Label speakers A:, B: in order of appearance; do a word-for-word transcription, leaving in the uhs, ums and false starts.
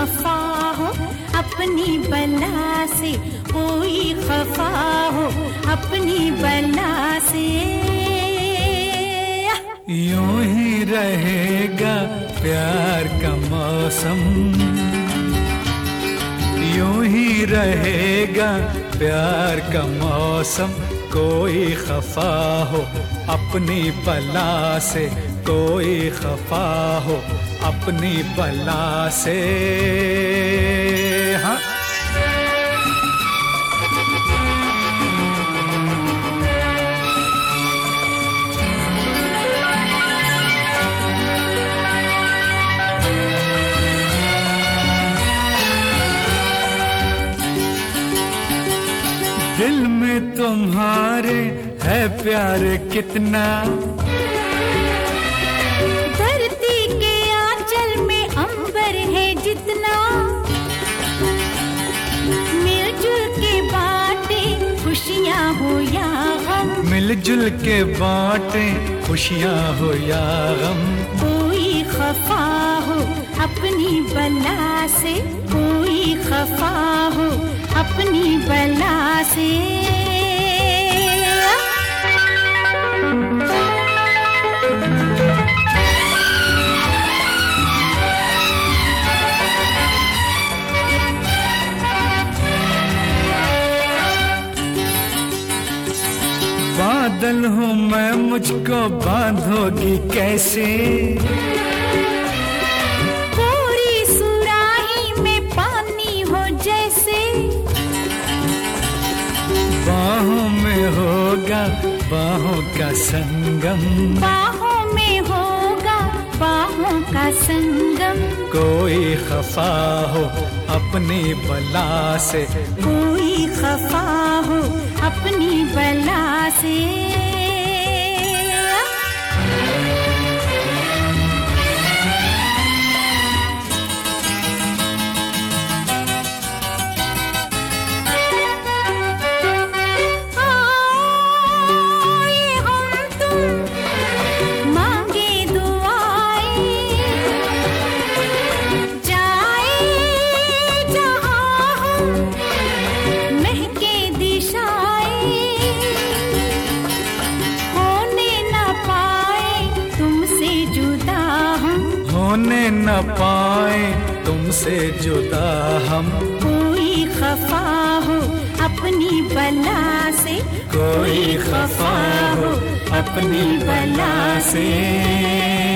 A: खफा हो अपनी बला से, कोई खफा हो अपनी बला से।
B: यूं ही रहेगा प्यार का मौसम, यूं ही रहेगा प्यार का मौसम। कोई खफा हो अपनी बला से, कोई खफा हो अपनी बला से। हाँ दिल में तुम्हारे है प्यार कितना,
A: धरती के आंचल में अंबर है जितना। मिलजुल के बाटे खुशियाँ हो या गम,
B: मिलजुल के बाटे खुशियाँ हो या गम।
A: कोई खफा हो अपनी बला से, कोई खफा हो अपनी बला से।
B: बादल हूँ मैं, मुझको बांधोगी कैसे।
A: पूरी सुराही में पानी हो जैसे,
B: बाहों में होगा बाहों का संगम,
A: बाहों में होगा बाहों का संगम।
B: कोई खफा हो अपनी बला से,
A: कोई खफा हो अपनी बला से।
B: होने न पाए तुमसे जुदा हम।
A: कोई खफा हो अपनी बला से,
B: कोई खफा हो अपनी बला से।